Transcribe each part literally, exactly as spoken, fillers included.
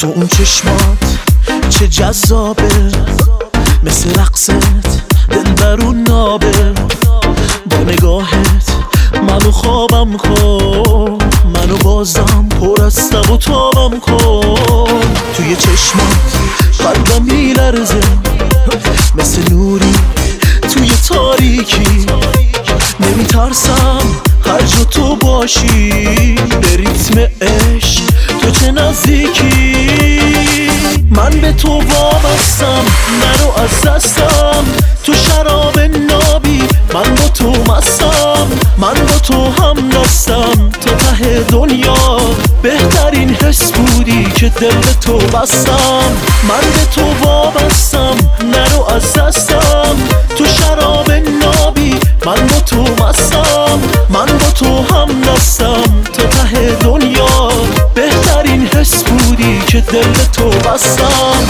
تو اون چشمات چه جذابه، مثل رقصت دل برون نابه. با نگاهت منو خوابم کن، منو بازم پر از تب و تابم کن. توی چشمات قلبم میلرزه، مثل نوری توی تاریکی. نمیترسم هر جا تو باشی، به ریتم عشق تو چه نزدیکی. من به تو وابستم، نرو از دستم. تو شراب نابی، من با تو مستم. من با تو هم دستم تا ته دنیا. بهترین حس بودی که دل به تو بستم. من به تو وابستم، نرو از دستم. تو شراب نابی، من با تو مستم. من با تو هم دستم تا ته دنیا. بهترین حس بودی که دل به تو بستم.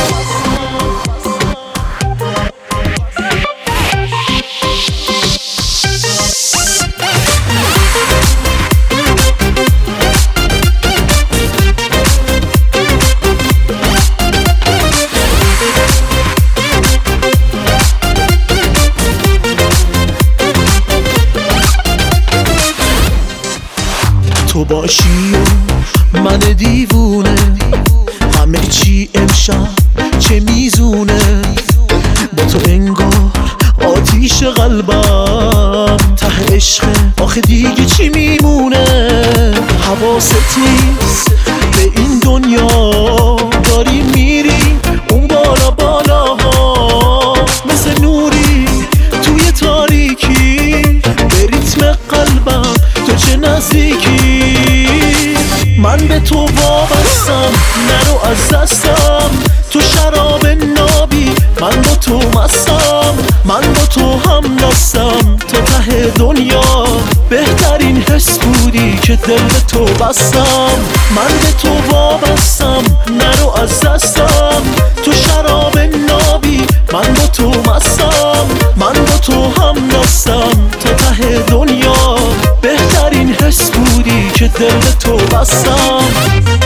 تو باشی و من دیوونه، همه چی امشب چه میزونه. با تو انگار آتیش قلبم ته عشق، آخه دیگه چی میمونه. حواست نیست به این دنیا، داری میری اون بالا بالاها. مثل نوری توی تاریکی، به ریتم قلبم تو چه نزدیکی. من به تو وابستم، نرو از دستم. تو شراب نابی، من با تو مستم. من با تو هم دستم تا ته دنیا. بهترین حس بودی که دل به تو بستم. من به تو وابستم، نرو از دستم. تو شراب نابی، من با تو مستم. من با تو هم دستم تا ته دنیا. بهترین حس بودی که دل به تو بستم.